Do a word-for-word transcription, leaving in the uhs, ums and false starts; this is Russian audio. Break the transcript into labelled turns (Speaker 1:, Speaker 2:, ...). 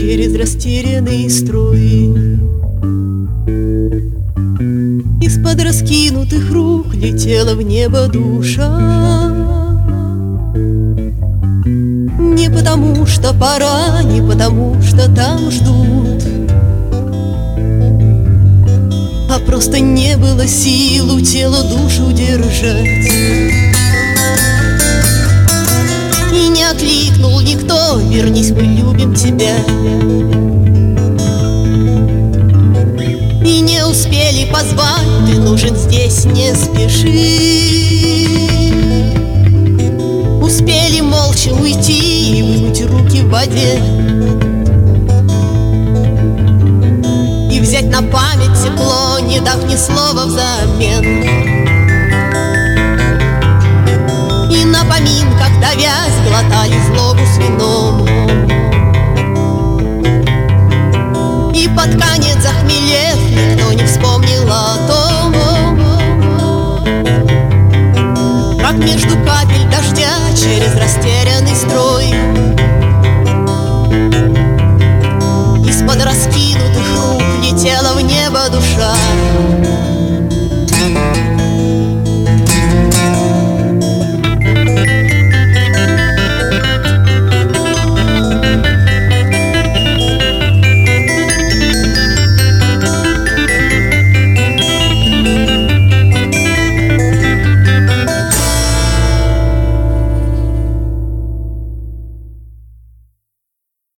Speaker 1: через растерянный струи. Из-под раскинутых рук летела в небо душа. Не потому что пора, не потому что там ждут, а просто не было сил у тела душу держать. И не окликнул никто: вернись, мы любим тебя. И не успели позвать: ты нужен здесь, не спеши. Успели молча уйти и вымыть руки в воде, и взять на память тепло, не дав ни слова взамен. И на поминках, давясь, глотали злобу с вином. И под конец, захмелев, никто не вспомнил о том, как между капель дождя через растерянный строй из-под раскинутых рук летела в небо душа.